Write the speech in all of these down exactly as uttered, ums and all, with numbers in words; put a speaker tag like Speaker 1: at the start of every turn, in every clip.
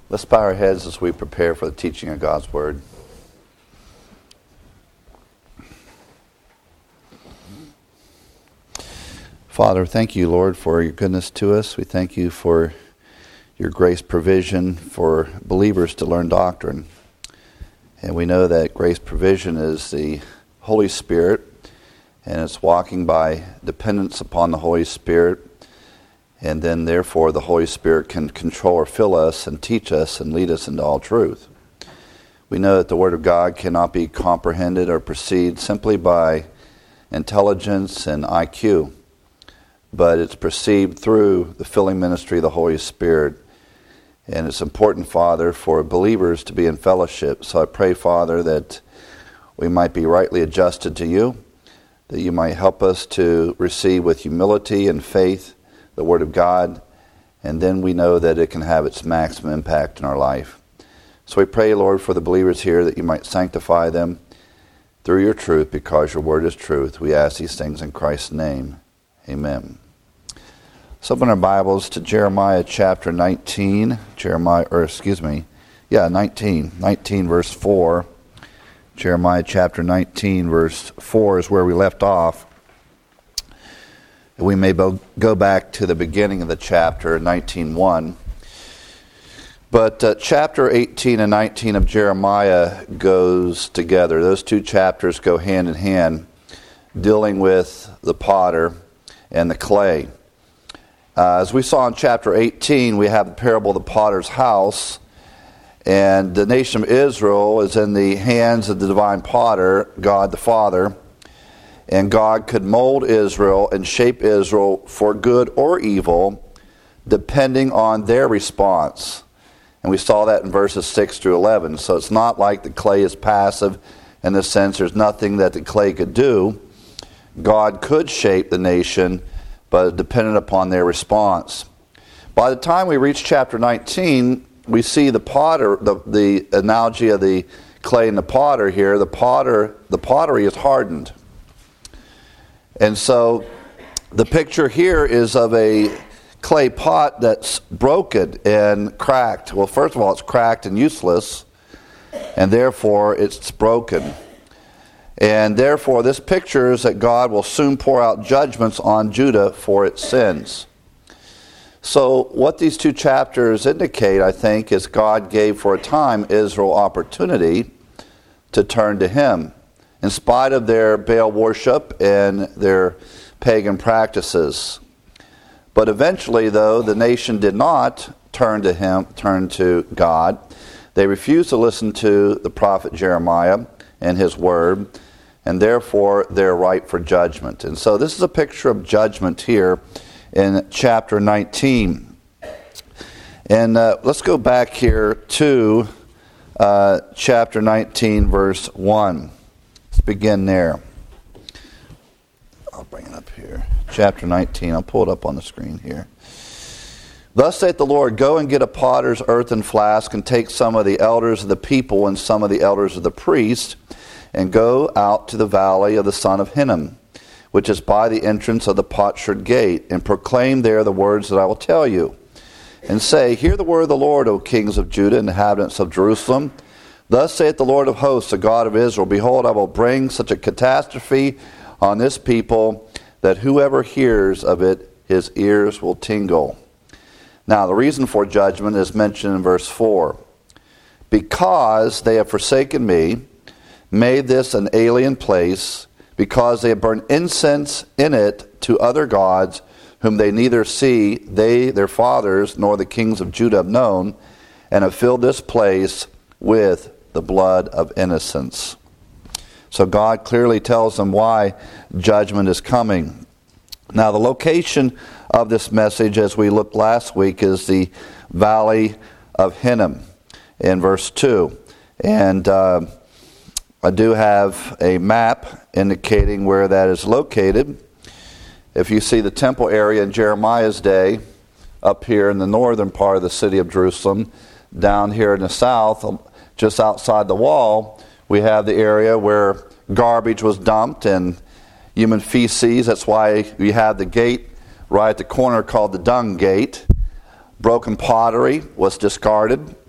Speaker 1: Let's bow our heads as we prepare for the teaching of God's Word. Father, thank you, Lord, for your goodness to us. We thank you for your grace provision for believers to learn doctrine. And we know that grace provision is the Holy Spirit, and it's walking by dependence upon the Holy Spirit. And then, therefore, the Holy Spirit can control or fill us and teach us and lead us into all truth. We know that the Word of God cannot be comprehended or perceived simply by intelligence and I Q, but it's perceived through the filling ministry of the Holy Spirit. And it's important, Father, for believers to be in fellowship. So I pray, Father, that we might be rightly adjusted to you, that you might help us to receive with humility and faith the Word of God, and then we know that it can have its maximum impact in our life. So we pray, Lord, for the believers here that you might sanctify them through your truth, because your Word is truth. We ask these things in Christ's name. Amen. So open our Bibles to Jeremiah chapter nineteen. Jeremiah, or excuse me, yeah, nineteen. nineteen verse four. Jeremiah chapter nineteen verse four is where we left off. We may go back to the beginning of the chapter, nineteen one. But uh, chapter eighteen and nineteen of Jeremiah goes together. Those two chapters go hand in hand, dealing with the potter and the clay. Uh, as we saw in chapter eighteen, we have the parable of the potter's house, and the nation of Israel is in the hands of the divine potter, God the Father. And God could mold Israel and shape Israel for good or evil, depending on their response. And we saw that in verses six through eleven. So it's not like the clay is passive in the sense there's nothing that the clay could do. God could shape the nation, but it depended upon their response. By the time we reach chapter nineteen, we see the potter, the, the analogy of the clay and the potter here. The potter, the pottery is hardened. And so the picture here is of a clay pot that's broken and cracked. Well, first of all, it's cracked and useless, and therefore it's broken. And therefore, this picture is that God will soon pour out judgments on Judah for its sins. So what these two chapters indicate, I think, is God gave for a time Israel opportunity to turn to Him, in spite of their Baal worship and their pagan practices. But eventually, though, the nation did not turn to him, turn to God. They refused to listen to the prophet Jeremiah and his word, and therefore they're ripe for judgment. And so this is a picture of judgment here in chapter nineteen. And uh, let's go back here to uh, chapter nineteen, verse one. Begin there. I'll bring it up here. Chapter nineteen. I'll pull it up on the screen here. Thus saith the Lord, go and get a potter's earthen flask, and take some of the elders of the people and some of the elders of the priests, and go out to the valley of the son of Hinnom, which is by the entrance of the potsherd gate, and proclaim there the words that I will tell you. And say, hear the word of the Lord, O kings of Judah and inhabitants of Jerusalem. Thus saith the Lord of hosts, the God of Israel, behold, I will bring such a catastrophe on this people that whoever hears of it, his ears will tingle. Now, the reason for judgment is mentioned in verse four. Because they have forsaken me, made this an alien place, because they have burned incense in it to other gods, whom they neither see, they, their fathers, nor the kings of Judah have known, and have filled this place with the blood of innocents. So God clearly tells them why judgment is coming. Now, the location of this message, as we looked last week, is the Valley of Hinnom in verse two. And uh, I do have a map indicating where that is located. If you see the temple area in Jeremiah's day, up here in the northern part of the city of Jerusalem, down here in the south, just outside the wall, we have the area where garbage was dumped and human feces. That's why we have the gate right at the corner called the dung gate. Broken pottery was discarded.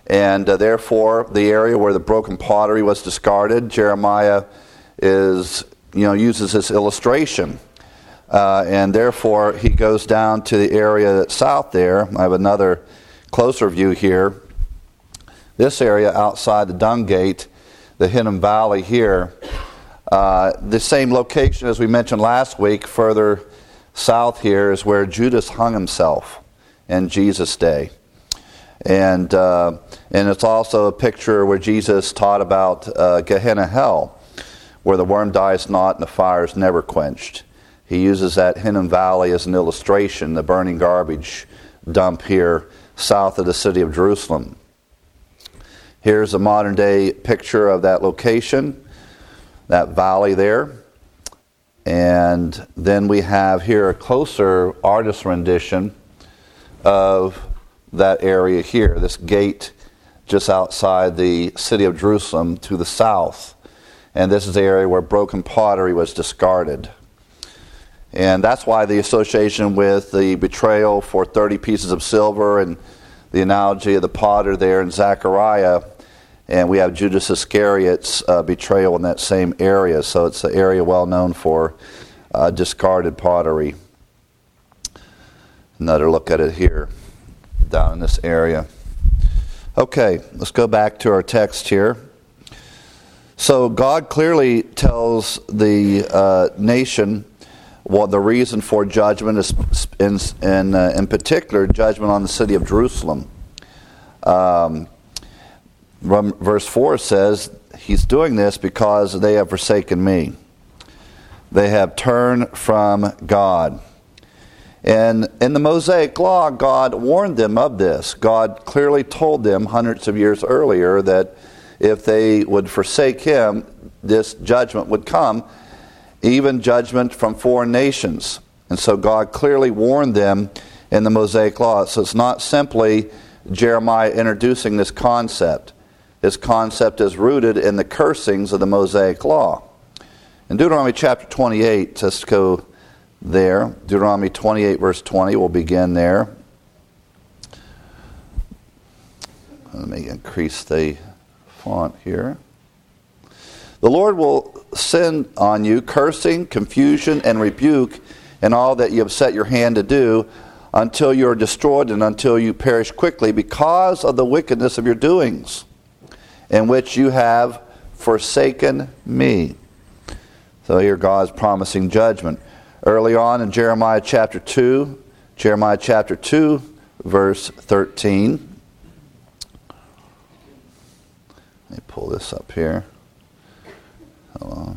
Speaker 1: And uh, therefore, the area where the broken pottery was discarded, Jeremiah is, you know, uses this illustration. Uh, and therefore, he goes down to the area that's south there. I have another closer view here. This area outside the Dung Gate, the Hinnom Valley here, uh, the same location as we mentioned last week, further south here is where Judas hung himself in Jesus' day. And uh, and it's also a picture where Jesus taught about uh, Gehenna hell, where the worm dies not and the fire is never quenched. He uses that Hinnom Valley as an illustration, the burning garbage dump here south of the city of Jerusalem. Here's a modern day picture of that location, that valley there. And then we have here a closer artist rendition of that area here, this gate just outside the city of Jerusalem to the south. And this is the area where broken pottery was discarded. And that's why the association with the betrayal for thirty pieces of silver and the analogy of the potter there in Zechariah. And we have Judas Iscariot's uh, betrayal in that same area. So it's an area well known for uh, discarded pottery. Another look at it here, down in this area. Okay, let's go back to our text here. So God clearly tells the uh, nation what the reason for judgment is, in, in, uh, in particular, judgment on the city of Jerusalem. Um, Verse four says, he's doing this because they have forsaken me. They have turned from God. And in the Mosaic Law, God warned them of this. God clearly told them hundreds of years earlier that if they would forsake him, this judgment would come, even judgment from foreign nations. And so God clearly warned them in the Mosaic Law. So it's not simply Jeremiah introducing this concept. This concept is rooted in the cursings of the Mosaic Law. In Deuteronomy chapter twenty-eight, let's go there. Deuteronomy twenty-eight, verse twenty, we'll begin there. Let me increase the font here. The Lord will send on you cursing, confusion, and rebuke in all that you have set your hand to do, until you are destroyed and until you perish quickly because of the wickedness of your doings, in which you have forsaken me. So here God's promising judgment. Early on in Jeremiah chapter two, Jeremiah chapter two, verse thirteen. Let me pull this up here. Hold on.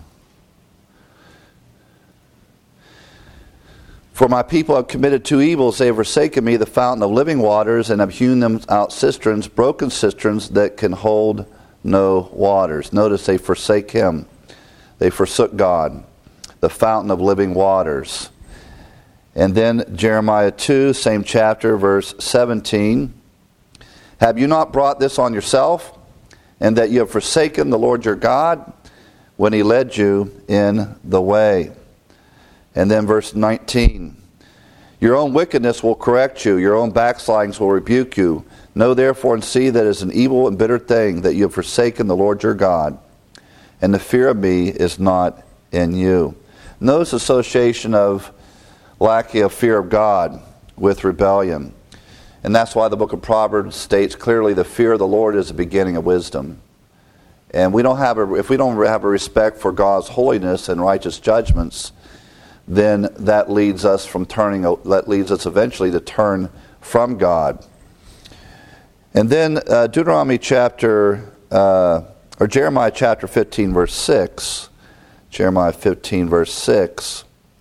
Speaker 1: For my people have committed two evils. They have forsaken me, the fountain of living waters, and have hewn them out cisterns, broken cisterns that can hold no waters. Notice they forsake him. They forsook God, the fountain of living waters. And then Jeremiah two, same chapter, verse seventeen. Have you not brought this on yourself, and that you have forsaken the Lord your God when he led you in the way? And then verse nineteen. Your own wickedness will correct you. Your own backslidings will rebuke you. Know therefore and see that it is an evil and bitter thing that you have forsaken the Lord your God, and the fear of me is not in you. Notice association of lacking of fear of God with rebellion. And that's why the book of Proverbs states clearly the fear of the Lord is the beginning of wisdom. And we don't have a, if we don't have a respect for God's holiness and righteous judgments, then that leads us from turning, that leads us eventually to turn from God. And then uh, Deuteronomy chapter, uh, or Jeremiah chapter fifteen, verse six. Jeremiah fifteen, verse six.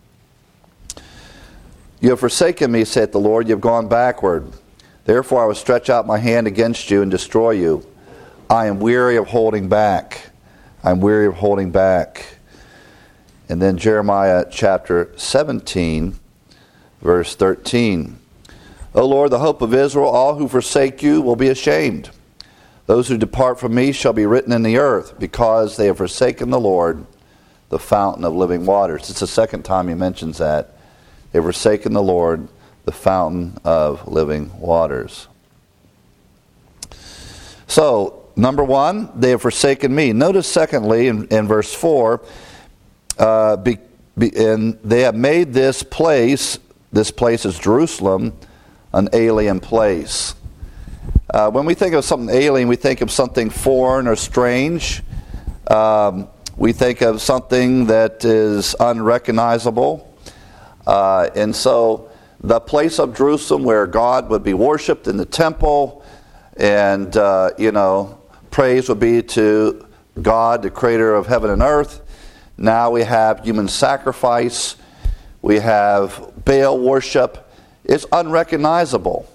Speaker 1: You have forsaken me, saith the Lord, you have gone backward. Therefore I will stretch out my hand against you and destroy you. I am weary of holding back. I am weary of holding back. And then Jeremiah chapter seventeen, verse thirteen. O Lord, the hope of Israel, all who forsake you will be ashamed. Those who depart from me shall be written in the earth, because they have forsaken the Lord, the fountain of living waters. It's the second time he mentions that. They have forsaken the Lord, the fountain of living waters. So, number one, they have forsaken me. Notice secondly, in, in verse four, uh, be, be, and they have made this place, this place is Jerusalem, an alien place. Uh, when we think of something alien, we think of something foreign or strange. Um, we think of something that is unrecognizable. Uh, and so the place of Jerusalem where God would be worshipped in the temple, and, uh, you know, praise would be to God, the creator of heaven and earth. Now we have human sacrifice. We have Baal worship. It's unrecognizable.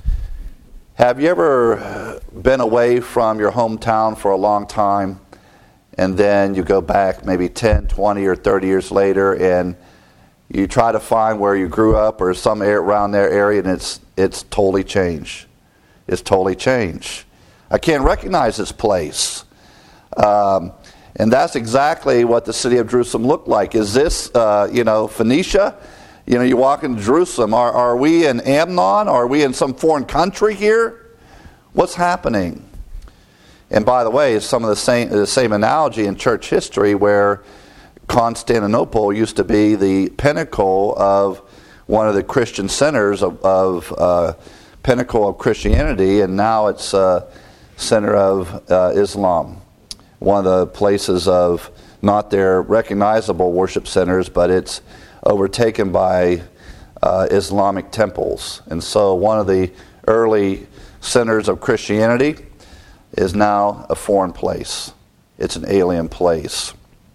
Speaker 1: Have you ever been away from your hometown for a long time, and then you go back maybe ten, twenty, or thirty years later, and you try to find where you grew up or some area around their area, and it's it's totally changed. It's totally changed. I can't recognize this place. Um, and that's exactly what the city of Jerusalem looked like. Is this, uh, you know, Phoenicia? You know, you walk into Jerusalem. Are, are we in Amnon? Are we in some foreign country here? What's happening? And by the way, it's some of the same, the same analogy in church history where Constantinople used to be the pinnacle of one of the Christian centers of, of uh, pinnacle of Christianity, and now it's a center of uh, Islam. One of the places of not their recognizable worship centers, but it's overtaken by uh, Islamic temples. And so one of the early centers of Christianity is now a foreign place. It's an alien place.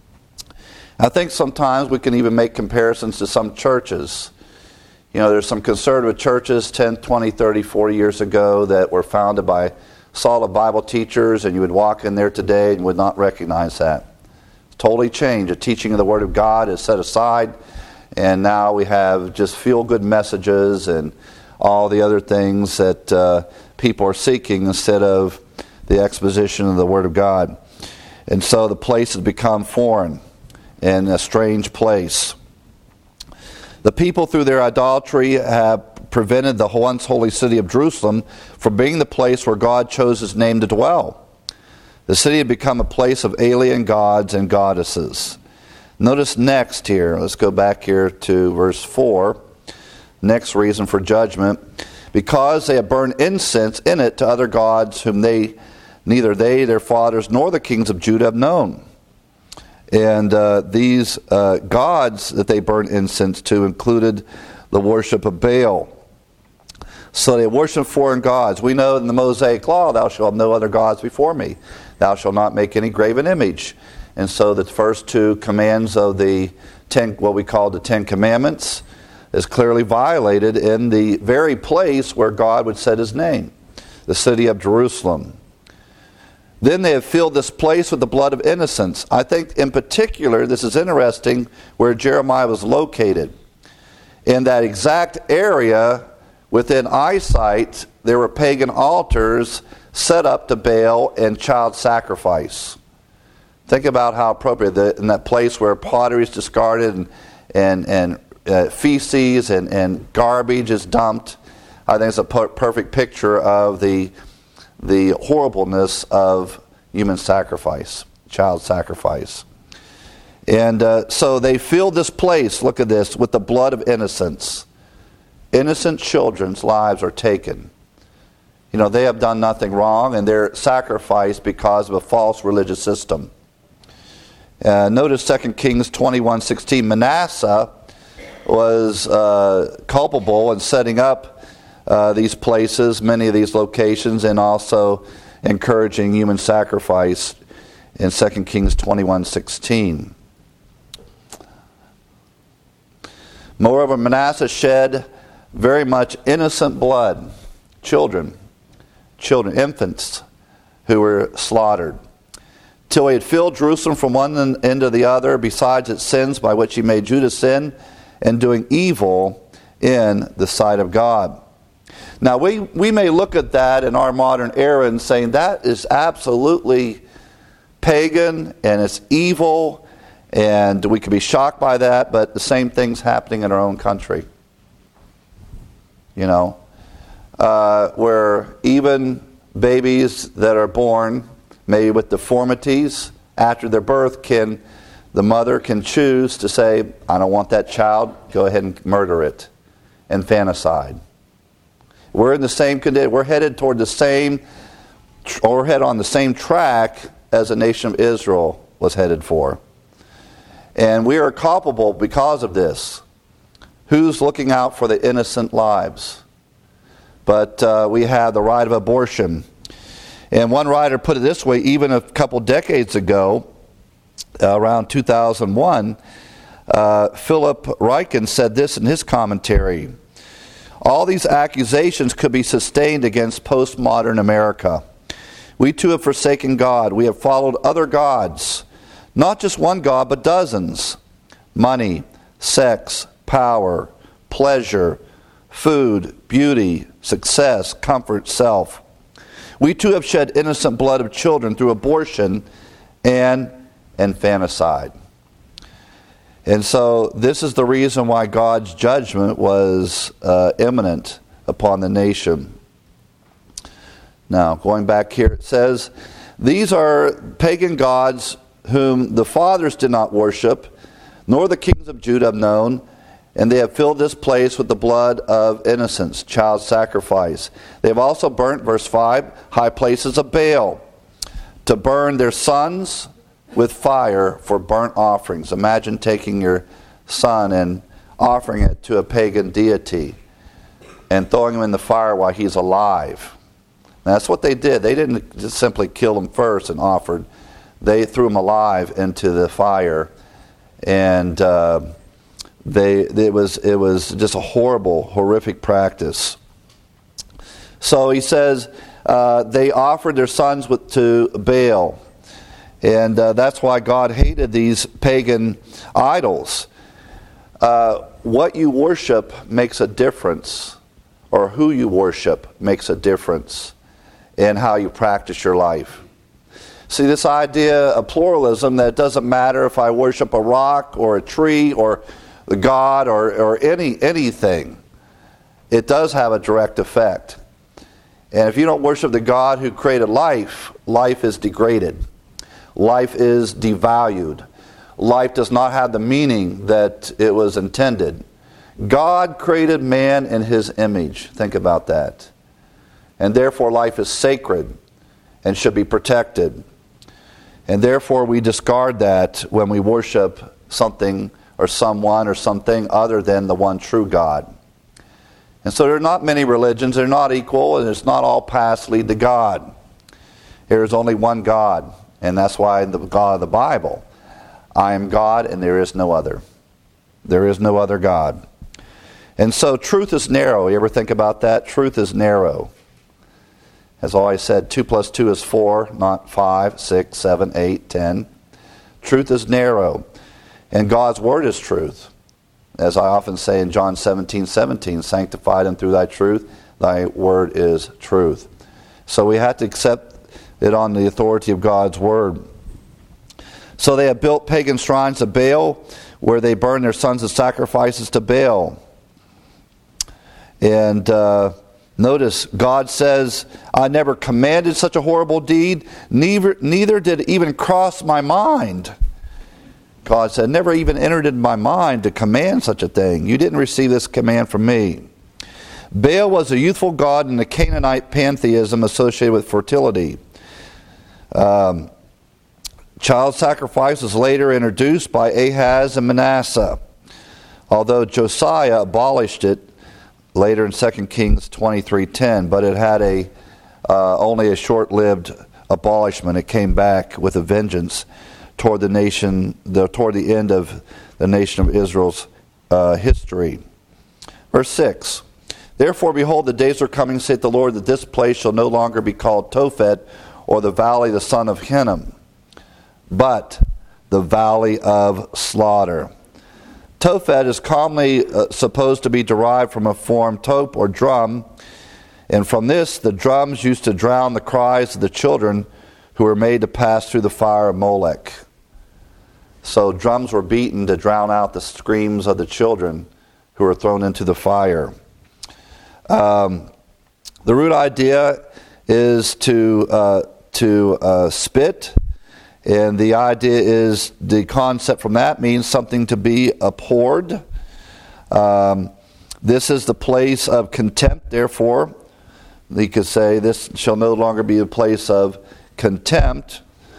Speaker 1: I think sometimes we can even make comparisons to some churches. You know, there's some conservative churches ten, twenty, thirty, forty years ago that were founded by solid Bible teachers, and you would walk in there today and would not recognize that. It's totally changed. The teaching of the Word of God is set aside, and now we have just feel-good messages and all the other things that uh, people are seeking instead of the exposition of the Word of God. And so the place has become foreign and a strange place. The people, through their idolatry, have prevented the once holy city of Jerusalem from being the place where God chose His name to dwell. The city had become a place of alien gods and goddesses. Notice next here, let's go back here to verse four. Next reason for judgment. Because they have burned incense in it to other gods whom they, neither they, their fathers, nor the kings of Judah have known. And uh, these uh, gods that they burned incense to included the worship of Baal. So they worship foreign gods. We know in the Mosaic Law, thou shalt have no other gods before me. Thou shalt not make any graven image. And so the first two commands of the ten, what we call the Ten Commandments, is clearly violated in the very place where God would set His name, the city of Jerusalem. Then they have filled this place with the blood of innocents. I think in particular, this is interesting, where Jeremiah was located. In that exact area, within eyesight, there were pagan altars set up to Baal and child sacrifice. Think about how appropriate, that in that place where pottery is discarded and, and, and uh, feces and, and garbage is dumped. I think it's a per- perfect picture of the the horribleness of human sacrifice, child sacrifice. And uh, so they filled this place, look at this, with the blood of innocents. Innocent children's lives are taken. You know, they have done nothing wrong, and they're sacrificed because of a false religious system. Uh, notice Second Kings twenty-one sixteen. Manasseh was uh, culpable in setting up Uh, these places, many of these locations, and also encouraging human sacrifice in Second Kings twenty-one sixteen. Moreover, Manasseh shed very much innocent blood, children, children, infants, who were slaughtered, till he had filled Jerusalem from one end to the other, besides its sins by which he made Judah sin, and doing evil in the sight of God. Now, we, we may look at that in our modern era and saying that is absolutely pagan and it's evil, and we could be shocked by that, but the same thing's happening in our own country. You know, uh, where even babies that are born, maybe with deformities, after their birth, can the mother can choose to say, I don't want that child, go ahead and murder it. Infanticide. We're in the same condition. We're headed toward the same, or we're headed on the same track as the nation of Israel was headed for. And we are culpable because of this. Who's looking out for the innocent lives? But uh, we have the right of abortion. And one writer put it this way, even a couple decades ago, uh, around two thousand one, uh, Philip Ryken said this in his commentary. All these accusations could be sustained against postmodern America. We too have forsaken God. We have followed other gods. Not just one God, but dozens. Money, sex, power, pleasure, food, beauty, success, comfort, self. We too have shed innocent blood of children through abortion and infanticide. And so this is the reason why God's judgment was uh, imminent upon the nation. Now, going back here, it says, these are pagan gods whom the fathers did not worship, nor the kings of Judah have known, and they have filled this place with the blood of innocents, child sacrifice. They have also burnt, verse five, high places of Baal, to burn their sons with fire for burnt offerings. Imagine taking your son and offering it to a pagan deity and throwing him in the fire while he's alive. That's what they did. They didn't just simply kill him first and offered. They threw him alive into the fire, and uh, they it was it was just a horrible, horrific practice. So he says uh, they offered their sons with, to Baal, and uh, that's why God hated these pagan idols. Uh, what you worship makes a difference, or who you worship makes a difference in how you practice your life. See, this idea of pluralism, that it doesn't matter if I worship a rock or a tree or the God or, or any anything, it does have a direct effect. And if you don't worship the God who created life, life is degraded. Life is devalued. Life does not have the meaning that it was intended. God created man in his image. Think about that. And therefore life is sacred and should be protected. And therefore we discard that when we worship something or someone or something other than the one true God. And so there are not many religions. They're not equal, and it's not all paths lead to God. There is only one God, and that's why the God of the Bible, I am God and there is no other. There is no other God. And so truth is narrow. You ever think about that? Truth is narrow. As always said, two plus two is four, not five, six, seven, eight, ten. Truth is narrow. And God's word is truth. As I often say in John seventeen, seventeen, sanctify them through thy truth. Thy word is truth. So we have to accept it on the authority of God's word. So they have built pagan shrines of Baal, where they burn their sons as sacrifices to Baal. And uh, notice, God says, I never commanded such a horrible deed, neither, neither did it even cross my mind. God said, never even entered in my mind to command such a thing. You didn't receive this command from me. Baal was a youthful god in the Canaanite pantheism associated with fertility. Um, child sacrifice was later introduced by Ahaz and Manasseh, although Josiah abolished it later in Second Kings twenty-three ten, but it had a uh, only a short-lived abolishment. It came back with a vengeance toward the nation, the, toward the end of the nation of Israel's uh, history. Verse six, therefore, behold, the days are coming, saith the Lord, that this place shall no longer be called Tophet, or the valley of the son of Hinnom, but the valley of slaughter. Tophet is commonly uh, supposed to be derived from a form top or drum, and from this the drums used to drown the cries of the children who were made to pass through the fire of Molech. So drums were beaten to drown out the screams of the children who were thrown into the fire. Um, the root idea is to uh, to uh, spit, and the idea is, the concept from that means something to be abhorred. Um, this is the place of contempt, therefore, you could say this shall no longer be a place of contempt,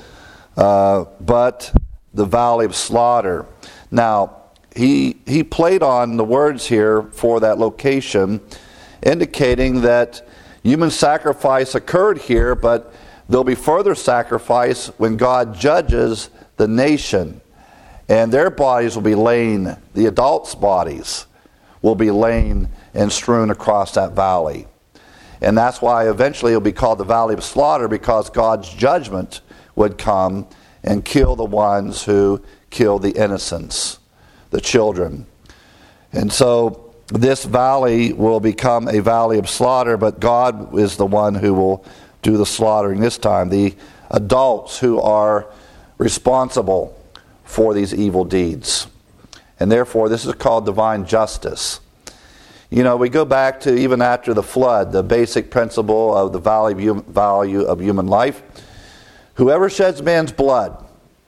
Speaker 1: uh, but the valley of slaughter. Now, he he played on the words here for that location, indicating that human sacrifice occurred here, but there'll be further sacrifice when God judges the nation, and their bodies will be laying, the adults' bodies will be laying and strewn across that valley. And that's why eventually it'll be called the Valley of Slaughter, because God's judgment would come and kill the ones who kill the innocents, the children. And so this valley will become a valley of slaughter, but God is the one who will do the slaughtering this time. The adults who are responsible for these evil deeds. And therefore this is called divine justice. You know, we go back to even after the flood, the basic principle of the value, value of human life. Whoever sheds man's blood,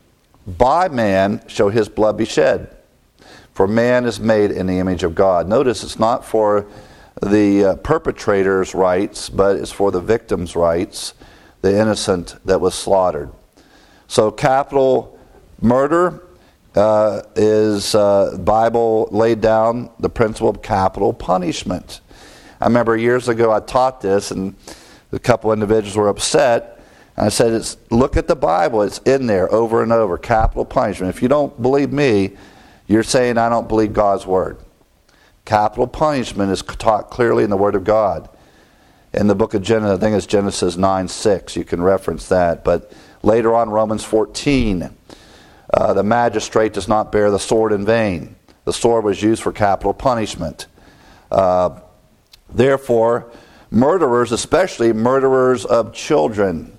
Speaker 1: by man shall his blood be shed. For man is made in the image of God. Notice it's not for the uh, perpetrator's rights, but it's for the victim's rights, the innocent that was slaughtered. So capital murder uh, is, uh, Bible laid down the principle of capital punishment. I remember years ago I taught this, and a couple individuals were upset. And I said, it's, look at the Bible. It's in there over and over, capital punishment. If you don't believe me, you're saying I don't believe God's Word. Capital punishment is taught clearly in the Word of God. In the book of Genesis, I think it's Genesis nine six, you can reference that. But later on, Romans fourteen, uh, the magistrate does not bear the sword in vain. The sword was used for capital punishment. Uh, therefore, murderers, especially murderers of children,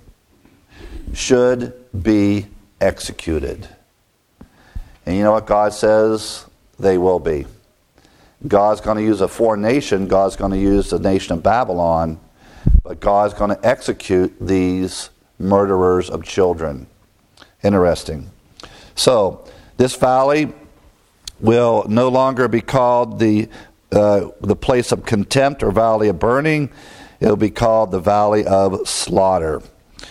Speaker 1: should be executed. And you know what God says? They will be. God's going to use a foreign nation. God's going to use the nation of Babylon. But God's going to execute these murderers of children. Interesting. So, this valley will no longer be called the, uh, the place of contempt or valley of burning. It will be called the valley of slaughter.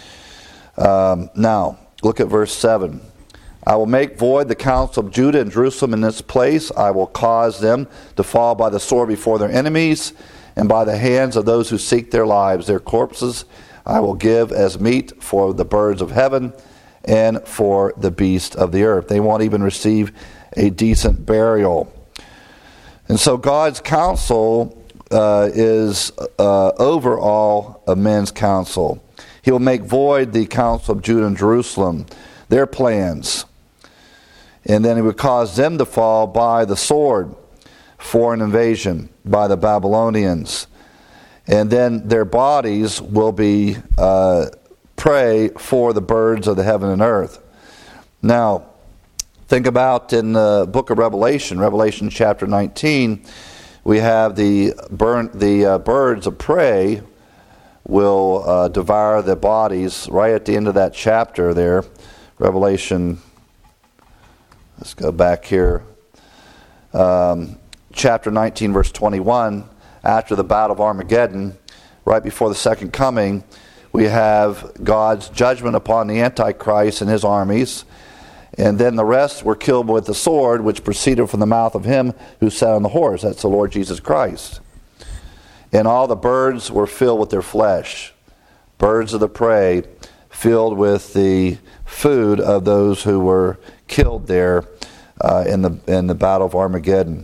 Speaker 1: Um, now, look at verse seven. I will make void the counsel of Judah and Jerusalem in this place. I will cause them to fall by the sword before their enemies, and by the hands of those who seek their lives. Their corpses I will give as meat for the birds of heaven and for the beasts of the earth. They won't even receive a decent burial. And so God's counsel uh, is uh, over all of men's counsel. He will make void the counsel of Judah and Jerusalem, their plans. And then he would cause them to fall by the sword for an invasion by the Babylonians. And then their bodies will be uh, prey for the birds of the heaven and earth. Now, think about in the book of Revelation, Revelation chapter nineteen, we have the, burn, the uh, birds of prey will uh, devour the bodies right at the end of that chapter there. Revelation, let's go back here. Um, chapter nineteen, verse twenty-one, after the battle of Armageddon, right before the second coming, we have God's judgment upon the Antichrist and his armies. And then the rest were killed with the sword, which proceeded from the mouth of him who sat on the horse. That's the Lord Jesus Christ. And all the birds were filled with their flesh. Birds of the prey filled with the food of those who were killed there uh, in the in the battle of Armageddon.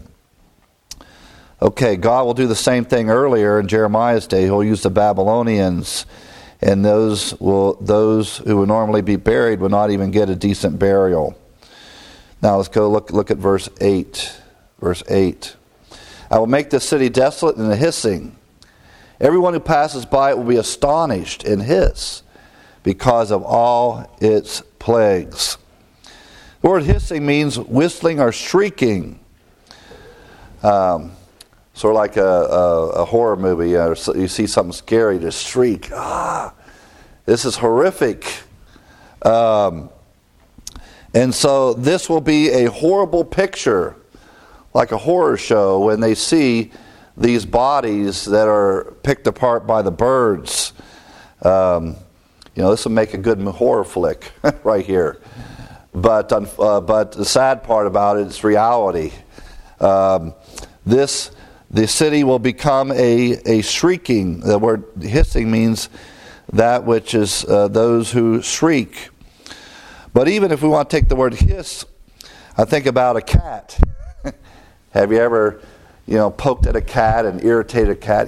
Speaker 1: Okay, God will do the same thing earlier in Jeremiah's day. He'll use the Babylonians, and those will those who would normally be buried will not even get a decent burial. Now let's go look look at verse eight. Verse eight. I will make the city desolate and a hissing. Everyone who passes by it will be astonished and hiss because of all its plagues. The word hissing means whistling or shrieking. Um, Sort of like a, a, a horror movie. Uh, you see something scary, just shriek. Ah, this is horrific. Um, and so this will be a horrible picture, like a horror show, when they see these bodies that are picked apart by the birds. Um, you know, this will make a good horror flick right here. But uh, but the sad part about it is reality. Um, this the city will become a a shrieking. The word hissing means that which is uh, those who shriek. But even if we want to take the word hiss, I think about a cat. Have you ever, you know, poked at a cat and irritated a cat?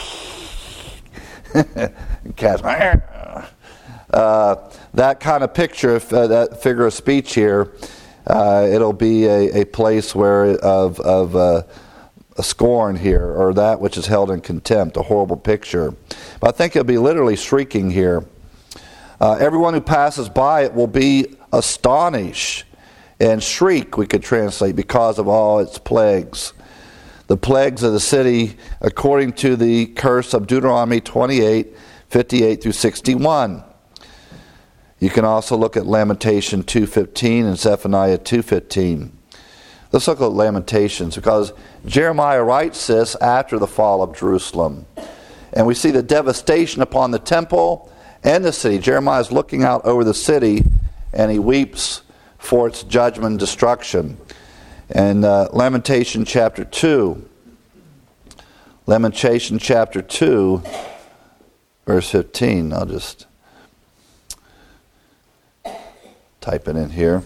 Speaker 1: Cat's uh, that kind of picture, uh, that figure of speech here, uh, it'll be a, a place where of of uh, a scorn here, or that which is held in contempt, a horrible picture. But I think it'll be literally shrieking here. Uh, everyone who passes by it will be astonished and shriek, we could translate, because of all its plagues. The plagues of the city, according to the curse of Deuteronomy twenty-eight, fifty-eight through sixty-one. You can also look at Lamentation two fifteen and Zephaniah two fifteen. Let's look at Lamentations, because Jeremiah writes this after the fall of Jerusalem. And we see the devastation upon the temple and the city. Jeremiah is looking out over the city, and he weeps for its judgment and destruction. And uh, Lamentation chapter two. Lamentation chapter two, verse fifteen. I'll just type it in here.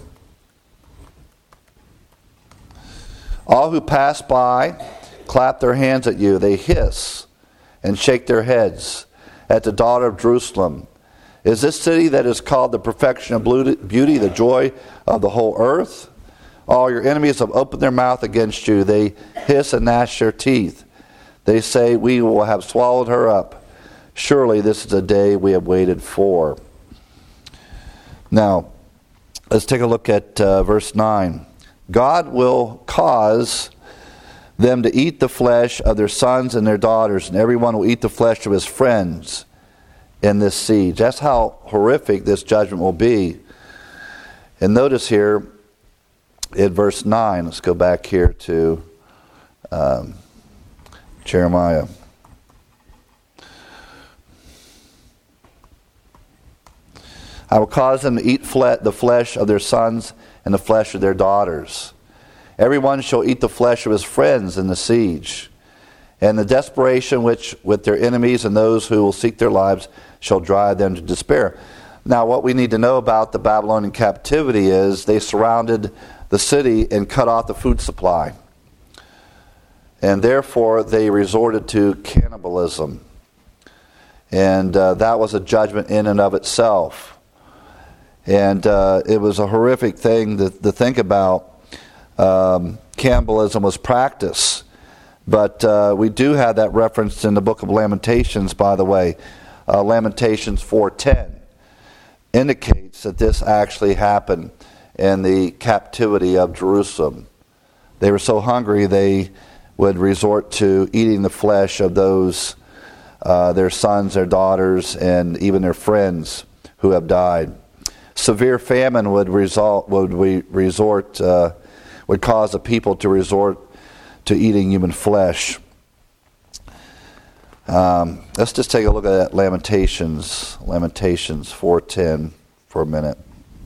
Speaker 1: All who pass by clap their hands at you. They hiss and shake their heads at the daughter of Jerusalem. Is this city that is called the perfection of beauty, the joy of the whole earth? All your enemies have opened their mouth against you. They hiss and gnash their teeth. They say, we will have swallowed her up. Surely this is a day we have waited for. Now, let's take a look at uh, verse nine. God will cause them to eat the flesh of their sons and their daughters, and everyone will eat the flesh of his friends in this siege. That's how horrific this judgment will be. And notice here in verse nine, let's go back here to um, Jeremiah. I will cause them to eat fle- the flesh of their sons and the flesh of their daughters. Everyone shall eat the flesh of his friends in the siege. And the desperation which with their enemies and those who will seek their lives shall drive them to despair. Now, what we need to know about the Babylonian captivity is they surrounded the city and cut off the food supply. And therefore, they resorted to cannibalism. And uh, that was a judgment in and of itself. And uh, it was a horrific thing to, to think about. Um, cannibalism was practiced. But uh, we do have that reference in the book of Lamentations, by the way. Uh, Lamentations four ten indicates that this actually happened in the captivity of Jerusalem. They were so hungry they would resort to eating the flesh of those, uh, their sons, their daughters, and even their friends who have died. Severe famine would result would we resort uh, would cause the people to resort to eating human flesh. Um, let's just take a look at Lamentations, Lamentations four ten for a minute.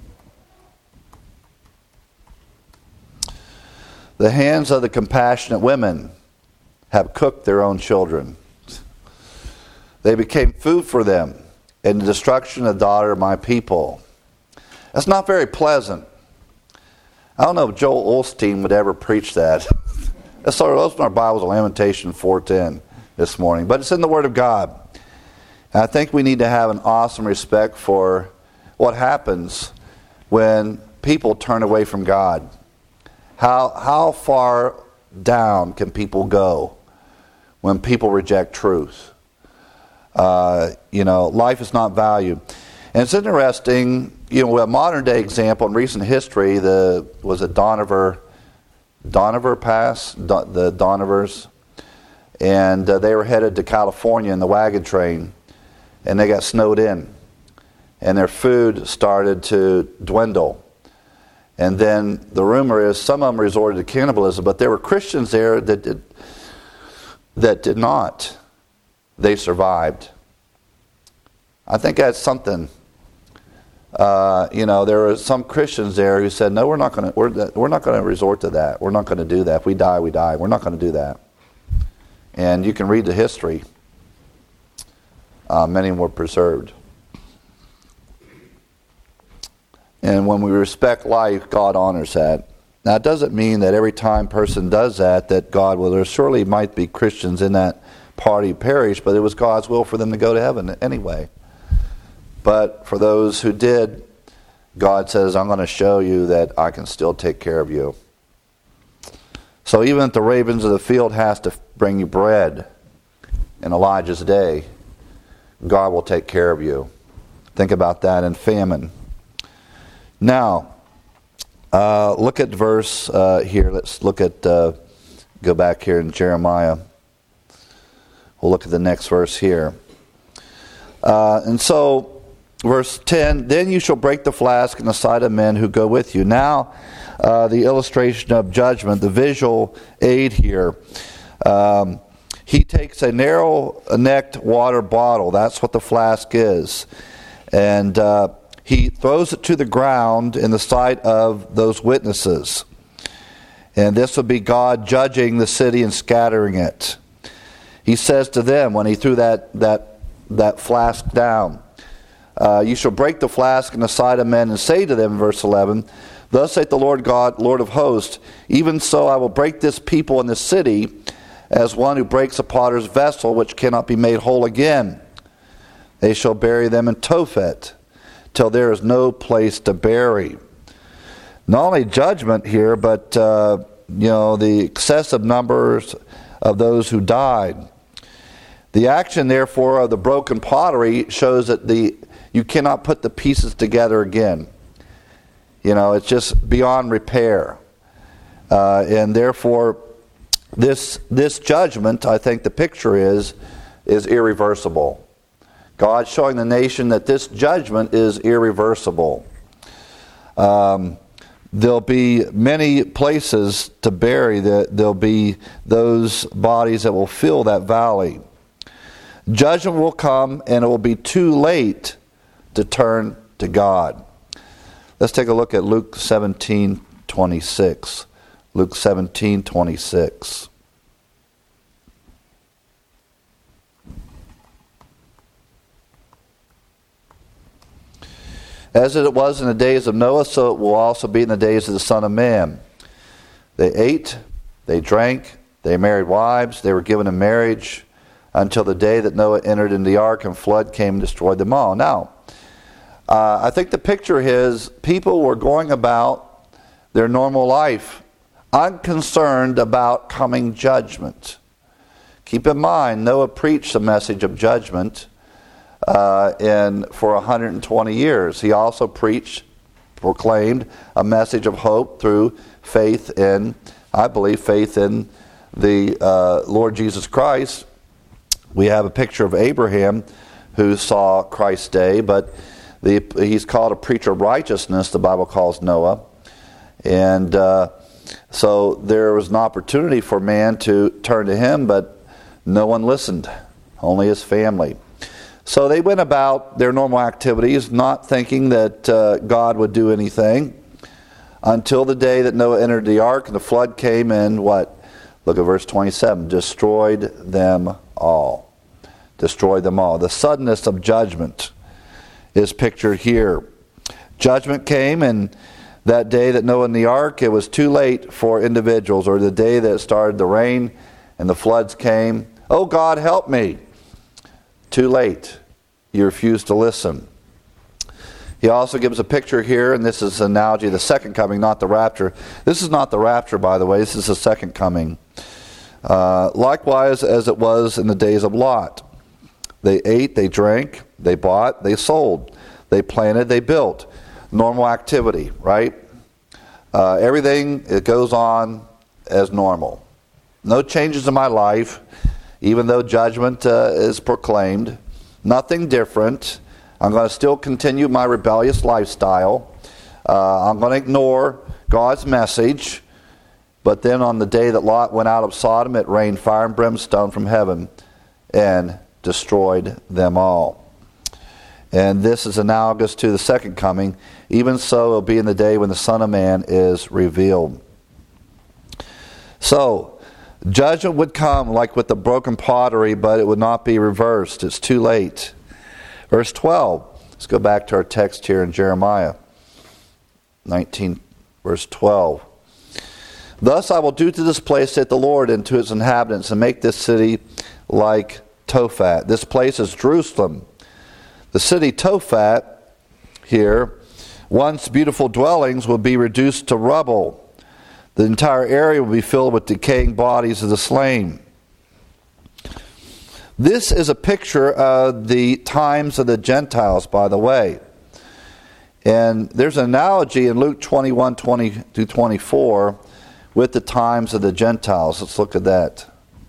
Speaker 1: The hands of the compassionate women have cooked their own children. They became food for them in the destruction of the daughter of my people. That's not very pleasant. I don't know if Joel Osteen would ever preach that. Let's open our Bibles to Lamentation four ten this morning. But it's in the Word of God. And I think we need to have an awesome respect for what happens when people turn away from God. How how far down can people go when people reject truth? Uh, you know, life is not valued. And it's interesting, you know, a modern day example in recent history, the was it Dohnavur, Dohnavur Pass, Don, the Dohnavurs. and uh, they were headed to California in the wagon train, and they got snowed in, and their food started to dwindle. And then the rumor is some of them resorted to cannibalism, but there were Christians there that did, that did not. They survived. I think that's something. Uh, you know, there were some Christians there who said, "No, we're not going to. We're we're not going to resort to that. We're not going to do that. If we die, we die. We're not going to do that." And you can read the history. Uh, many were preserved. And when we respect life, God honors that. Now, it doesn't mean that every time a person does that, that God will. There surely might be Christians in that party perish, but it was God's will for them to go to heaven anyway. But for those who did, God says, I'm going to show you that I can still take care of you. So even if the ravens of the field has to bring you bread in Elijah's day, God will take care of you. Think about that in famine. Now, uh, look at verse uh, here. Let's look at, uh, go back here in Jeremiah. We'll look at the next verse here. Uh, and so, verse ten, then you shall break the flask in the sight of men who go with you. Now, uh, the illustration of judgment, the visual aid here. Um, he takes a narrow-necked water bottle. That's what the flask is. And uh, he throws it to the ground in the sight of those witnesses. And this would be God judging the city and scattering it. He says to them when he threw that that that flask down, uh, you shall break the flask in the sight of men and say to them, verse eleven, thus saith the Lord God, Lord of hosts, even so I will break this people in the city as one who breaks a potter's vessel which cannot be made whole again. They shall bury them in Tophet till there is no place to bury. Not only judgment here, but uh, you know the excessive numbers of those who died. The action, therefore, of the broken pottery shows that the you cannot put the pieces together again. You know, it's just beyond repair. Uh, and therefore, this this judgment, I think the picture is, is irreversible. God showing the nation that this judgment is irreversible. Um, there'll be many places to bury. The, there'll be those bodies that will fill that valley. Judgment will come, and it will be too late to turn to God. Let's take a look at Luke seventeen twenty-six. Luke seventeen twenty-six. As it was in the days of Noah, so it will also be in the days of the Son of Man. They ate, they drank, they married wives, they were given in marriage, until the day that Noah entered into the ark and flood came and destroyed them all. Now, uh, I think the picture is people were going about their normal life, unconcerned about coming judgment. Keep in mind, Noah preached a message of judgment uh, in for one hundred twenty years. He also preached, proclaimed a message of hope through faith in, I believe, faith in the uh, Lord Jesus Christ. We have a picture of Abraham who saw Christ's day, but the, he's called a preacher of righteousness, the Bible calls Noah. And uh, so there was an opportunity for man to turn to him, but no one listened, only his family. So they went about their normal activities, not thinking that uh, God would do anything, until the day that Noah entered the ark and the flood came and what? Look at verse twenty-seven, destroyed them all. Destroyed them all. The suddenness of judgment is pictured here. Judgment came, and that day that Noah in the ark, it was too late for individuals, or the day that started the rain and the floods came. Oh God, help me. Too late. You refuse to listen. He also gives a picture here, and this is an analogy of the second coming, not the rapture. This is not the rapture, by the way. This is the second coming. Uh, likewise, as it was in the days of Lot. They ate, they drank, they bought, they sold. They planted, they built. Normal activity, right? Uh, everything, it goes on as normal. No changes in my life. even though judgment uh, is proclaimed. Nothing different. I'm going to still continue my rebellious lifestyle. Uh, I'm going to ignore God's message. But then on the day that Lot went out of Sodom, it rained fire and brimstone from heaven and destroyed them all. And this is analogous to the second coming. Even so, it will be in the day when the Son of Man is revealed. So, judgment would come like with the broken pottery, but it would not be reversed. It's too late. Verse twelve. Let's go back to our text here in Jeremiah nineteen, verse twelve. Thus I will do to this place, saith the Lord, and to its inhabitants, and make this city like Tophat. This place is Jerusalem. The city Tophat here, once beautiful dwellings, will be reduced to rubble. The entire area will be filled with decaying bodies of the slain. This is a picture of the times of the Gentiles, by the way. And there's an analogy in Luke twenty-one, twenty through twenty-four with the times of the Gentiles. Let's look at that.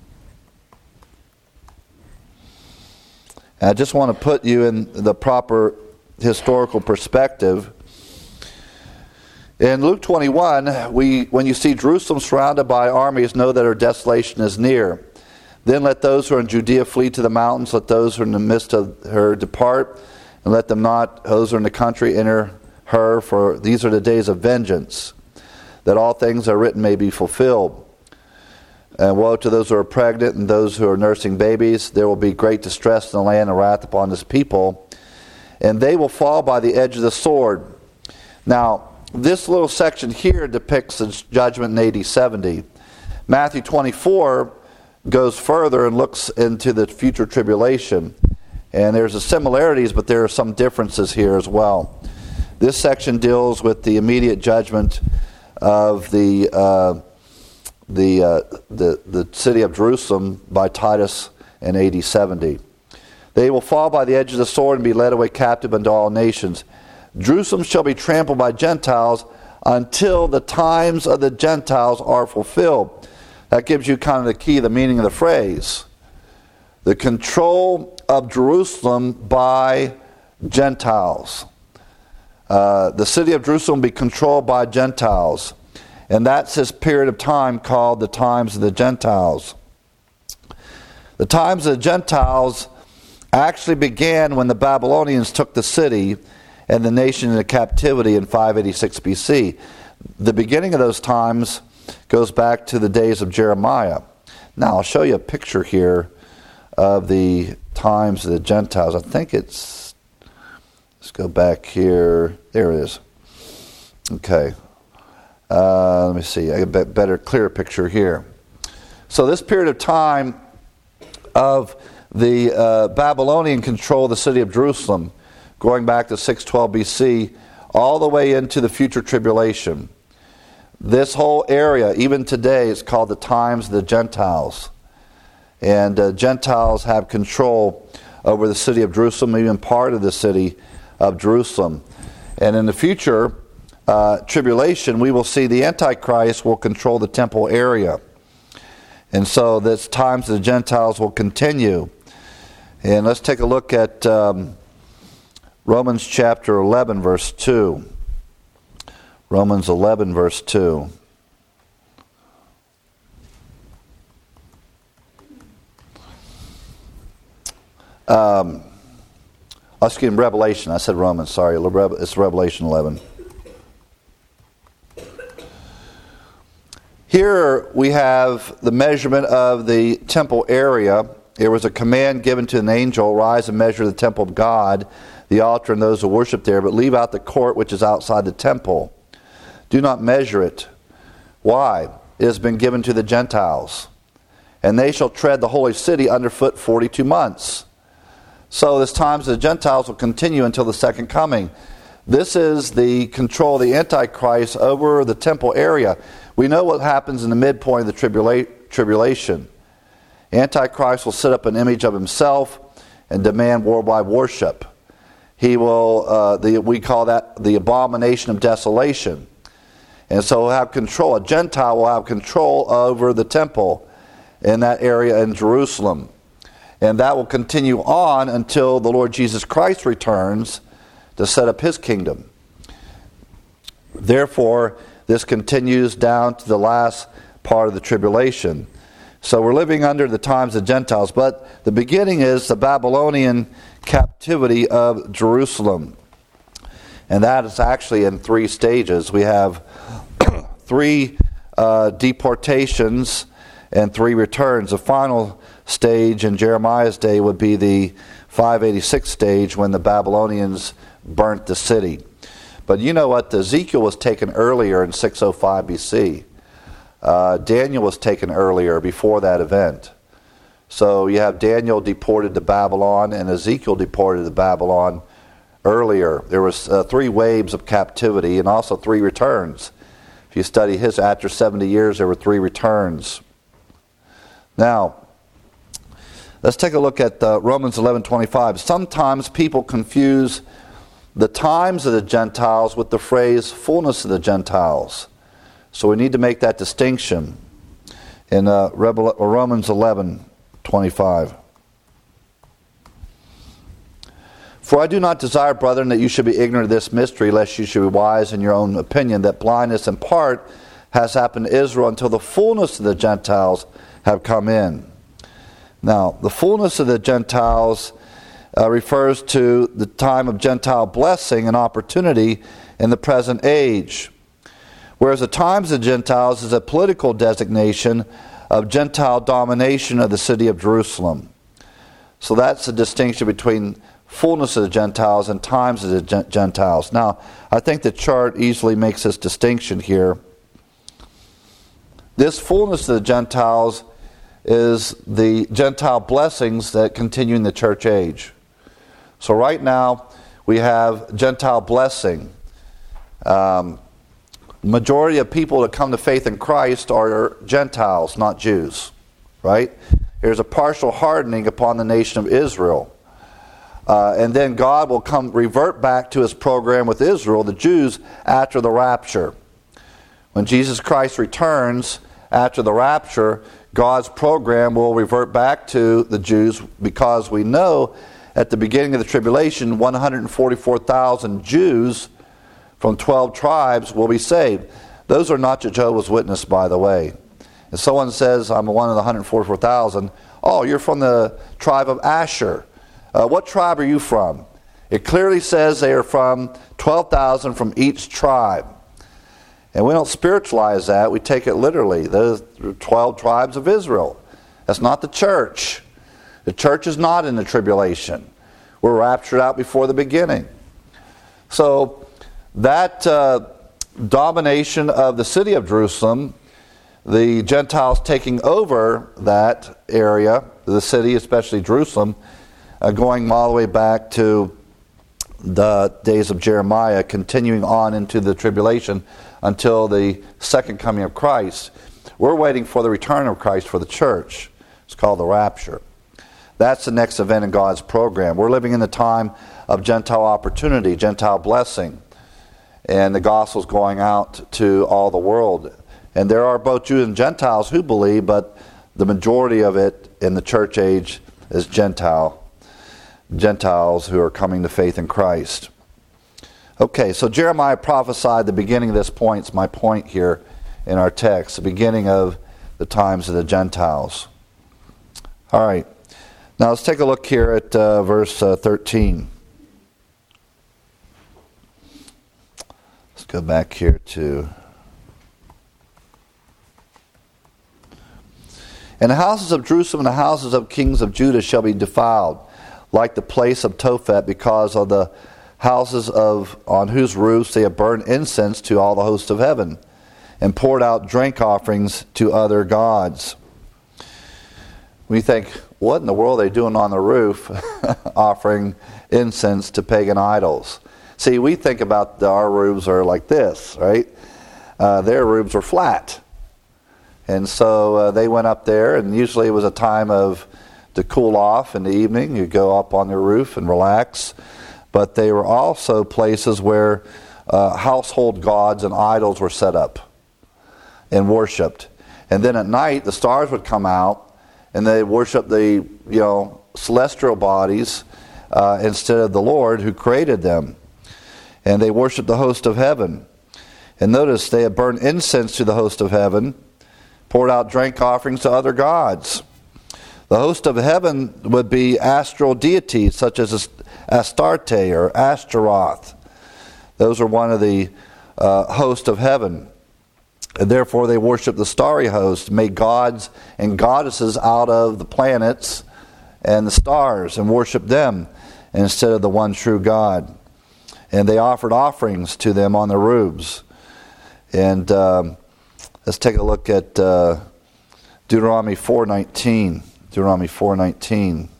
Speaker 1: And I just want to put you in the proper historical perspective. In Luke twenty-one, we, when you see Jerusalem surrounded by armies, know that her desolation is near. Then let those who are in Judea flee to the mountains. Let those who are in the midst of her depart. And let them not, those who are in the country, enter her. For these are the days of vengeance, that all things that are written may be fulfilled. And woe to those who are pregnant and those who are nursing babies. There will be great distress in the land and wrath upon this people. And they will fall by the edge of the sword. Now, this little section here depicts the judgment in A D seventy. Matthew twenty-four goes further and looks into the future tribulation. And there's the similarities, but there are some differences here as well. This section deals with the immediate judgment of the uh, the, uh, the the city of Jerusalem by Titus in A D seventy. They will fall by the edge of the sword and be led away captive unto all nations. Jerusalem shall be trampled by Gentiles until the times of the Gentiles are fulfilled. That gives you kind of the key, the meaning of the phrase. The control of Jerusalem by Gentiles. Uh, the city of Jerusalem will be controlled by Gentiles. And that's this period of time called the times of the Gentiles. The times of the Gentiles actually began when the Babylonians took the city and the nation into captivity in five eighty-six B C. The beginning of those times goes back to the days of Jeremiah. Now, I'll show you a picture here of the times of the Gentiles. I think it's, let's go back here. There it is. Okay. Uh, let me see. I get a better, clearer picture here. So this period of time of the uh, Babylonian control of the city of Jerusalem, going back to six twelve B C, all the way into the future tribulation. This whole area, even today, is called the times of the Gentiles. And uh, Gentiles have control over the city of Jerusalem, even part of the city of Jerusalem. And in the future uh, tribulation, we will see the Antichrist will control the temple area. And so this times of the Gentiles will continue. And let's take a look at um, Romans chapter eleven, verse two. Romans eleven, verse two. Um, excuse me, Revelation. I said Romans, sorry. It's Revelation eleven. Here we have the measurement of the temple area. There was a command given to an angel, rise and measure the temple of God, the altar and those who worship there, but leave out the court which is outside the temple. Do not measure it. Why? It has been given to the Gentiles. And they shall tread the holy city underfoot forty-two months. So this times of the Gentiles will continue until the second coming. This is the control of the Antichrist over the temple area. We know what happens in the midpoint of the tribula- tribulation. Antichrist will set up an image of himself and demand worldwide worship. He will, uh, the, we call that the abomination of desolation. And so he'll have control. A Gentile will have control over the temple. in that area in Jerusalem. And that will continue on until the Lord Jesus Christ returns to set up his kingdom. Therefore, this continues down to the last part of the tribulation. So we're living under the times of Gentiles, but the beginning is the Babylonian captivity of Jerusalem. And that is actually in three stages. We have three uh, deportations and three returns. The final stage in Jeremiah's day would be the five eighty-six stage when the Babylonians burnt the city. But you know what? Ezekiel was taken earlier in six oh five B C. Uh, Daniel was taken earlier before that event. So you have Daniel deported to Babylon and Ezekiel deported to Babylon earlier. There was uh, three waves of captivity and also three returns. If you study his, after seventy years, there were three returns. Now, let's take a look at uh, Romans eleven twenty-five. Sometimes people confuse the times of the Gentiles with the phrase fullness of the Gentiles. So we need to make that distinction in uh, Romans eleven twenty-five. For I do not desire, brethren, that you should be ignorant of this mystery, lest you should be wise in your own opinion, that blindness in part has happened to Israel until the fullness of the Gentiles have come in. Now, the fullness of the Gentiles uh, refers to the time of Gentile blessing and opportunity in the present age. Whereas the times of the Gentiles is a political designation of Gentile domination of the city of Jerusalem. So that's the distinction between fullness of the Gentiles and times of the Gentiles. Now, I think the chart easily makes this distinction here. This fullness of the Gentiles is the Gentile blessings that continue in the church age. So right now, we have Gentile blessing. Um, majority of people that come to faith in Christ are Gentiles, not Jews. Right? There's a partial hardening upon the nation of Israel. Uh, and then God will come revert back to his program with Israel, the Jews, after the rapture. When Jesus Christ returns after the rapture, God's program will revert back to the Jews, because we know at the beginning of the tribulation, one hundred forty-four thousand Jews from twelve tribes will be saved. Those are not Jehovah's Witnesses, by the way. If someone says, I'm one of the one hundred forty-four thousand, oh, you're from the tribe of Asher. Uh, what tribe are you from? It clearly says they are from twelve thousand from each tribe. And we don't spiritualize that. We take it literally. Those twelve tribes of Israel. That's not the church. The church is not in the tribulation. We're raptured out before the beginning. So that uh, domination of the city of Jerusalem, the Gentiles taking over that area, the city, especially Jerusalem, uh, going all the way back to the days of Jeremiah, continuing on into the tribulation until the second coming of Christ. We're waiting for the return of Christ for the church. It's called the rapture. That's the next event in God's program. We're living in the time of Gentile opportunity, Gentile blessing, and the gospel's going out to all the world. And there are both Jews and Gentiles who believe, but the majority of it in the church age is Gentile. Gentiles who are coming to faith in Christ. Okay, so Jeremiah prophesied the beginning of this point. It's my point here in our text, the beginning of the times of the Gentiles. All right, now let's take a look here at uh, verse uh, thirteen. Let's go back here to... And the houses of Jerusalem and the houses of kings of Judah shall be defiled, like the place of Tophet, because of the houses of on whose roofs they have burned incense to all the hosts of heaven, and poured out drink offerings to other gods. We think, what in the world are they doing on the roof, offering incense to pagan idols? See, we think about the, our roofs are like this, right? Uh, their roofs are flat. And so uh, they went up there, and usually it was a time of to cool off in the evening. You go up on their roof and relax. But they were also places where uh, household gods and idols were set up and worshipped. And then at night, the stars would come out, and they worship the, you know, celestial bodies uh, instead of the Lord who created them. And they worship the host of heaven. And notice they have burned incense to the host of heaven, poured out drink offerings to other gods. The host of heaven would be astral deities such as Astarte or Ashtaroth. Those are one of the uh, hosts of heaven. And therefore they worship the starry host, made gods and goddesses out of the planets and the stars, and worship them instead of the one true God. And they offered offerings to them on the roofs. And um, let's take a look at uh, Deuteronomy four nineteen. Deuteronomy four nineteen.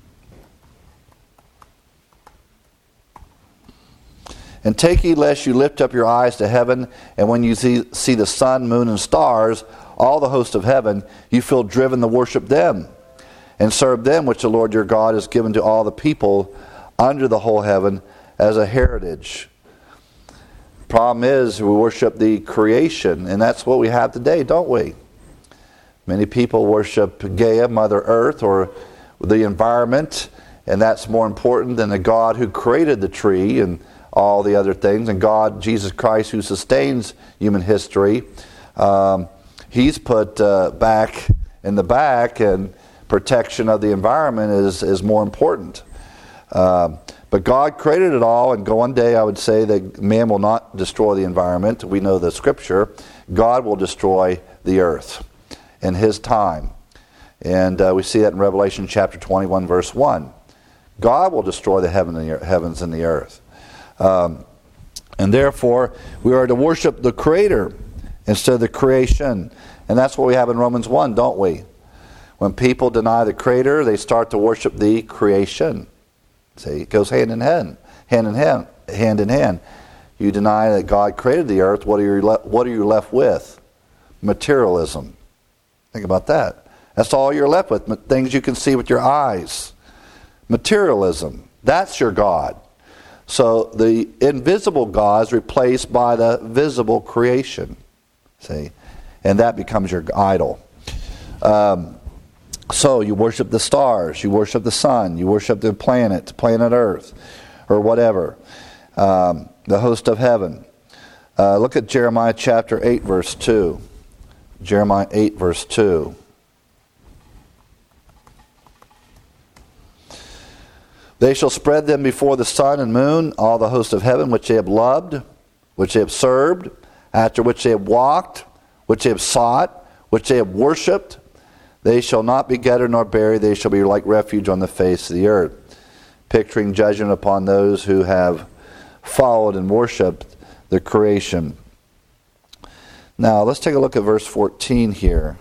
Speaker 1: And take heed lest you lift up your eyes to heaven, and when you see, see the sun, moon, and stars, all the host of heaven, you feel driven to worship them, and serve them which the Lord your God has given to all the people under the whole heaven as a heritage. Problem is, we worship the creation, and that's what we have today, don't we? Many people worship Gaia, Mother Earth, or the environment, and that's more important than the God who created the tree and all the other things, and God, Jesus Christ, who sustains human history. Um, he's put uh, back in the back, and protection of the environment is, is more important. Uh, but God created it all, and one day I would say that man will not destroy the environment. We know the scripture. God will destroy the earth in his time. And uh, we see that in Revelation chapter twenty-one, verse one. God will destroy the heaven and the, heavens and the earth. Um, and therefore, we are to worship the Creator instead of the creation. And that's what we have in Romans one, don't we? When people deny the Creator, they start to worship the creation. See, it goes hand in hand, hand in hand, hand in hand. You deny that God created the earth, what are you le- what are you left with? Materialism. Think about that. That's all you're left with, things you can see with your eyes. Materialism. That's your God. So the invisible God is replaced by the visible creation. See? And that becomes your idol. Um, so you worship the stars, you worship the sun, you worship the planet, planet Earth, or whatever. Um, the host of heaven. Uh, look at Jeremiah chapter eight, verse two. Jeremiah eight, verse two. They shall spread them before the sun and moon, all the host of heaven, which they have loved, which they have served, after which they have walked, which they have sought, which they have worshipped. They shall not be gathered nor buried. They shall be like refuge on the face of the earth. Picturing judgment upon those who have followed and worshipped the creation. Now, let's take a look at verse fourteen here.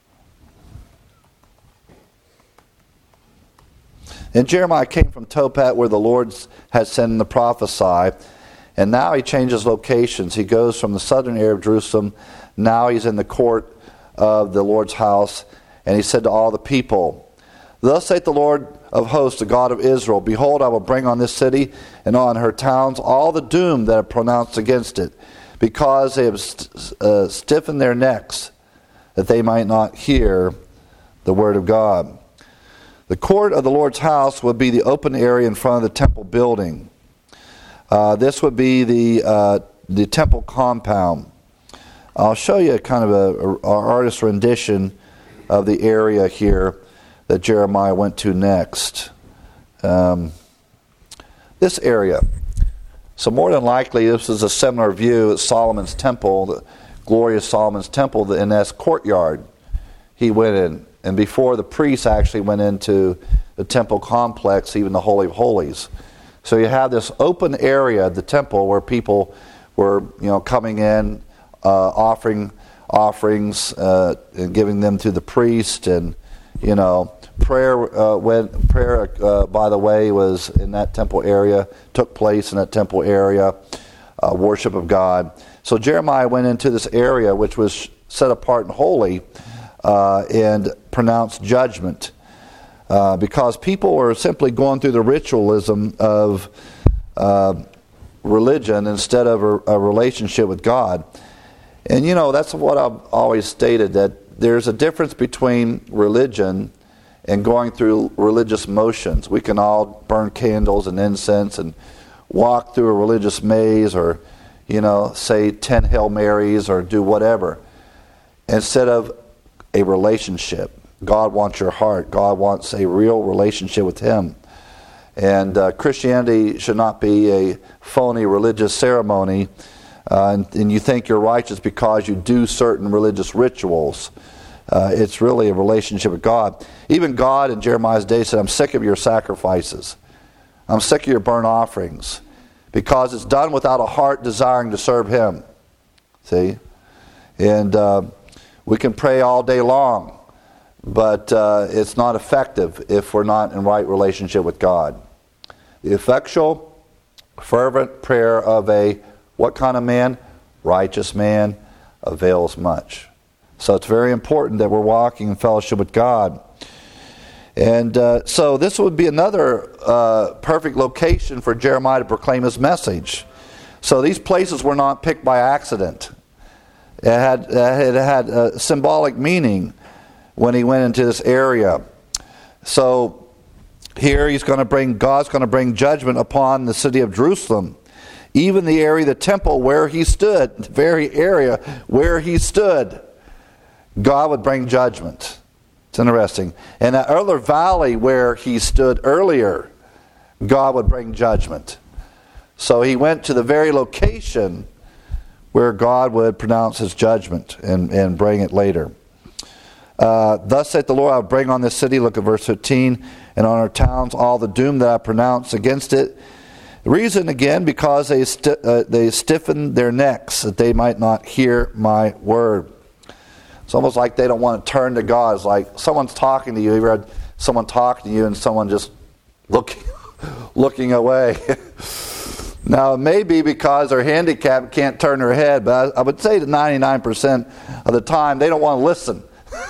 Speaker 1: And Jeremiah came from Tophat, where the Lord had sent him to prophesy. And now he changes locations. He goes from the southern area of Jerusalem. Now he's in the court of the Lord's house. And he said to all the people, Thus saith the Lord of hosts, the God of Israel, Behold, I will bring on this city and on her towns all the doom that are pronounced against it, because they have st- uh, stiffened their necks, that they might not hear the word of God. The court of the Lord's house would be the open area in front of the temple building. Uh, this would be the uh, the temple compound. I'll show you kind of a, a, a artist's rendition of the area here that Jeremiah went to next. Um, this area. So more than likely, this is a similar view at Solomon's temple, the glorious Solomon's temple, in that courtyard he went in. And before the priests actually went into the temple complex, even the Holy of Holies. So you have this open area of the temple where people were, you know, coming in, uh, offering offerings uh, and giving them to the priest, and you know, prayer. Uh, when prayer, uh, by the way, was in that temple area, took place in that temple area, uh, worship of God. So Jeremiah went into this area which was set apart and holy. Uh, and pronounce judgment uh, because people were simply going through the ritualism of uh, religion instead of a, a relationship with God. And you know, that's what I've always stated, that there's a difference between religion and going through religious motions. We can all burn candles and incense and walk through a religious maze, or, you know, say ten Hail Marys or do whatever, instead of a relationship. God wants your heart. God wants a real relationship with Him. And uh, Christianity should not be a phony religious ceremony, uh, and, and you think you're righteous because you do certain religious rituals. Uh, it's really a relationship with God. Even God in Jeremiah's day said, I'm sick of your sacrifices. I'm sick of your burnt offerings, because it's done without a heart desiring to serve Him. See? And uh, we can pray all day long, but uh, it's not effective if we're not in right relationship with God. The effectual, fervent prayer of a what kind of man? Righteous man avails much. So it's very important that we're walking in fellowship with God. And uh, so this would be another uh, perfect location for Jeremiah to proclaim his message. So these places were not picked by accident. It had, it had a symbolic meaning when he went into this area. So here he's going to bring, God's going to bring judgment upon the city of Jerusalem. Even the area, the temple where he stood, the very area where he stood, God would bring judgment. It's interesting. And that other valley where he stood earlier, God would bring judgment. So he went to the very location where God would pronounce his judgment and, and bring it later. Uh, Thus saith the Lord, I will bring on this city, look at verse fifteen, and on her towns all the doom that I pronounce against it. The reason, again, because they, sti- uh, they stiffened their necks, that they might not hear my word. It's almost like they don't want to turn to God. It's like someone's talking to you. You ever had someone talking to you and someone just looking, looking away? Now, it may be because they're handicapped, can't turn their head, but I, I would say that ninety-nine percent of the time they don't want to listen.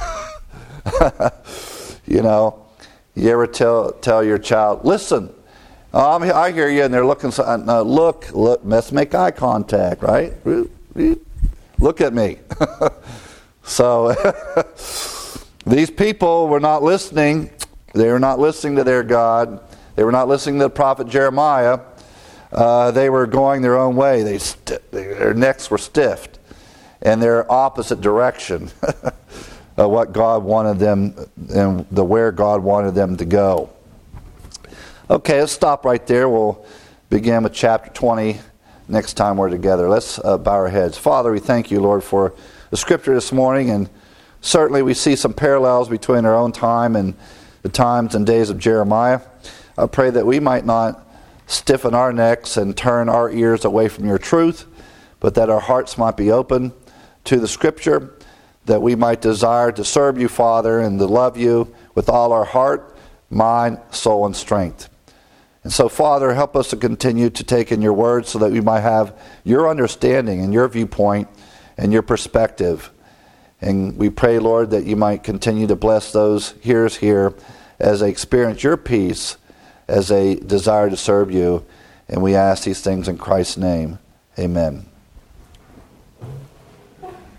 Speaker 1: You know, you ever tell tell your child, listen, oh, I'm, I hear you, and they're looking, uh, look, look, let's make eye contact, right? Look at me. So, these people were not listening. They were not listening to their God. They were not listening to the prophet Jeremiah. Uh, they were going their own way. They st- their necks were stiffed in their opposite direction of what God wanted them and the where God wanted them to go. Okay, let's stop right there. We'll begin with chapter twenty next time we're together. Let's uh, bow our heads. Father, we thank you, Lord, for the scripture this morning, and certainly we see some parallels between our own time and the times and days of Jeremiah. I pray that we might not stiffen our necks and turn our ears away from your truth, but that our hearts might be open to the scripture, that we might desire to serve you, Father, and to love you with all our heart, mind, soul, and strength. And so, Father, help us to continue to take in your word so that we might have your understanding and your viewpoint and your perspective. And we pray, Lord, that you might continue to bless those hearers here as they experience your peace, as they desire to serve you. And we ask these things in Christ's name. Amen.